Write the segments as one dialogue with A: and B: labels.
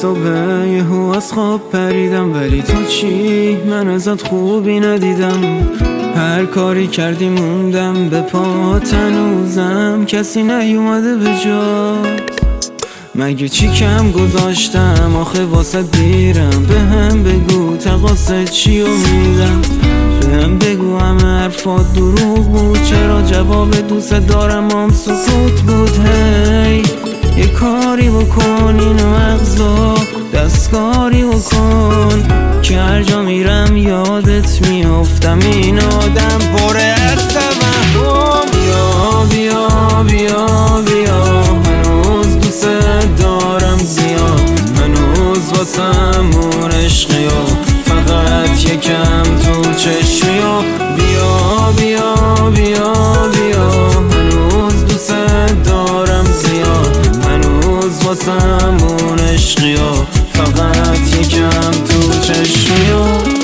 A: صبح یهو از خواب پریدم، ولی تو چی؟ من ازت خوبی ندیدم. هر کاری کردی موندم به پا، هنوزم کسی نیومده به جا. مگه چی کم گذاشتم آخه واسه دیرم؟ به هم بگو تقاصد چی امیدم؟ به هم بگو همه حرفات دروغ بود، چرا جواب دوست دارم هم سکوت بود؟ هی یه کاری بکن اینو اغضا، دستکاری بکن که هر جا میرم یادت میافتم. این آدم پر از توهم. بیا بیا بیا بیا، هنوز دوست دارم زیاد، هنوز واسمون عشقی و فقط یکم تو چشمی و بیا بیا بیا بیا، هنوز دوست دارم زیاد، هنوز واسمون عشقی و فقط یکم تو چشمی و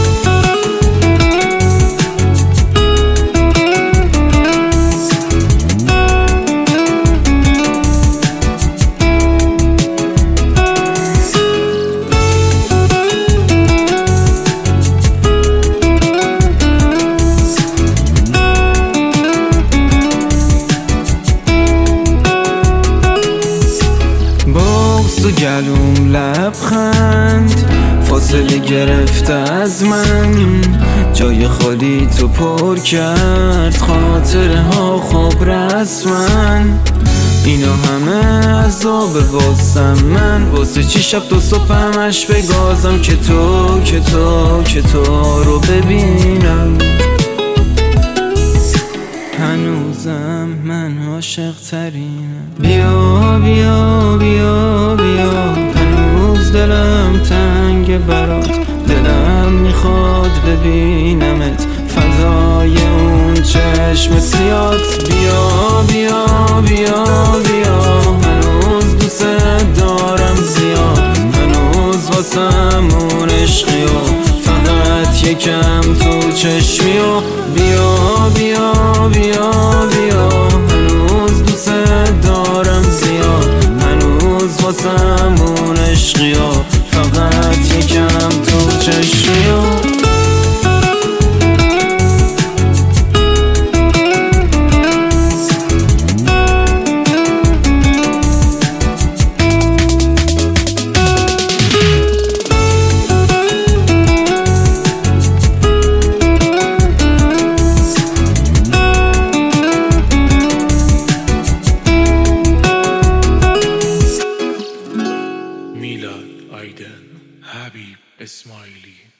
A: تو گلوم لبخند فاصله گرفته از من، جای خالی تو پر کرد خاطره ها خوب رسمن. اینا همه عذاب واسم من، واسه چی شب تا صبح همش بگازم که تو رو ببینم. هنوزم من عاشق ترینم. بیا بیا بیا بیا، هنوز دلم تنگ برات، دلم میخواد ببینمت فضای اون چشم سیات. بیا بیا بیا بیا، هنوز دوست دارم زیاد، هنوز واسمون عشقی و فقط یکم تو چشمی و بیا بیا بیا بیا، هنوز دوست دارم زیاد، هنوز واسمون عشقی و فقط یکم تو چشمی و
B: میلاد آیدن، حبیب اسماعیلی.